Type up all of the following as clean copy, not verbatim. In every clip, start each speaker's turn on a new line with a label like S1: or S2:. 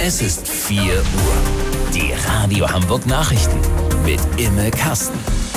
S1: Es ist 4 Uhr. Die Radio Hamburg Nachrichten mit Imme Kasten.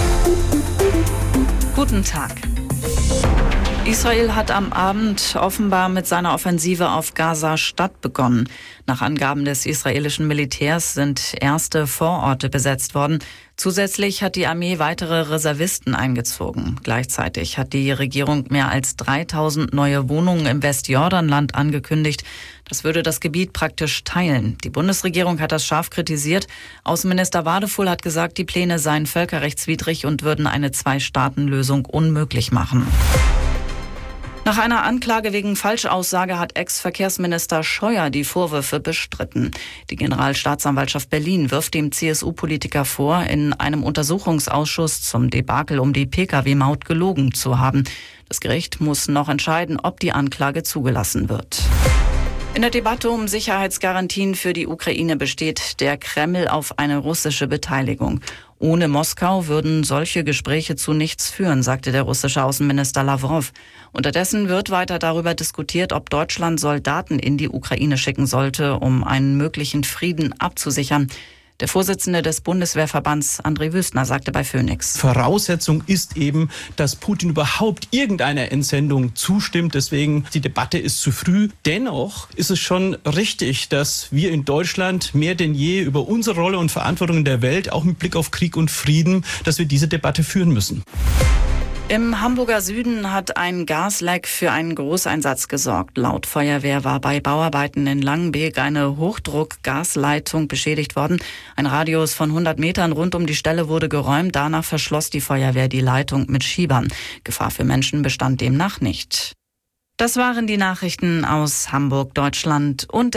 S2: Guten Tag. Israel hat am Abend offenbar mit seiner Offensive auf Gaza-Stadt begonnen. Nach Angaben des israelischen Militärs sind erste Vororte besetzt worden. Zusätzlich hat die Armee weitere Reservisten eingezogen. Gleichzeitig hat die Regierung mehr als 3000 neue Wohnungen im Westjordanland angekündigt. Das würde das Gebiet praktisch teilen. Die Bundesregierung hat das scharf kritisiert. Außenminister Wadefuhl hat gesagt, die Pläne seien völkerrechtswidrig und würden eine Zwei-Staaten-Lösung unmöglich machen. Nach einer Anklage wegen Falschaussage hat Ex-Verkehrsminister Scheuer die Vorwürfe bestritten. Die Generalstaatsanwaltschaft Berlin wirft dem CSU-Politiker vor, in einem Untersuchungsausschuss zum Debakel um die Pkw-Maut gelogen zu haben. Das Gericht muss noch entscheiden, ob die Anklage zugelassen wird. In der Debatte um Sicherheitsgarantien für die Ukraine besteht der Kreml auf eine russische Beteiligung. Ohne Moskau würden solche Gespräche zu nichts führen, sagte der russische Außenminister Lawrow. Unterdessen wird weiter darüber diskutiert, ob Deutschland Soldaten in die Ukraine schicken sollte, um einen möglichen Frieden abzusichern. Der Vorsitzende des Bundeswehrverbands, André Wüstner, sagte bei Phoenix:
S3: Voraussetzung ist eben, dass Putin überhaupt irgendeiner Entsendung zustimmt. Deswegen, die Debatte ist zu früh. Dennoch ist es schon richtig, dass wir in Deutschland mehr denn je über unsere Rolle und Verantwortung in der Welt, auch mit Blick auf Krieg und Frieden, dass wir diese Debatte führen müssen.
S2: Im Hamburger Süden hat ein Gasleck für einen Großeinsatz gesorgt. Laut Feuerwehr war bei Bauarbeiten in Langenbeek eine Hochdruckgasleitung beschädigt worden. Ein Radius von 100 Metern rund um die Stelle wurde geräumt. Danach verschloss die Feuerwehr die Leitung mit Schiebern. Gefahr für Menschen bestand demnach nicht. Das waren die Nachrichten aus Hamburg, Deutschland und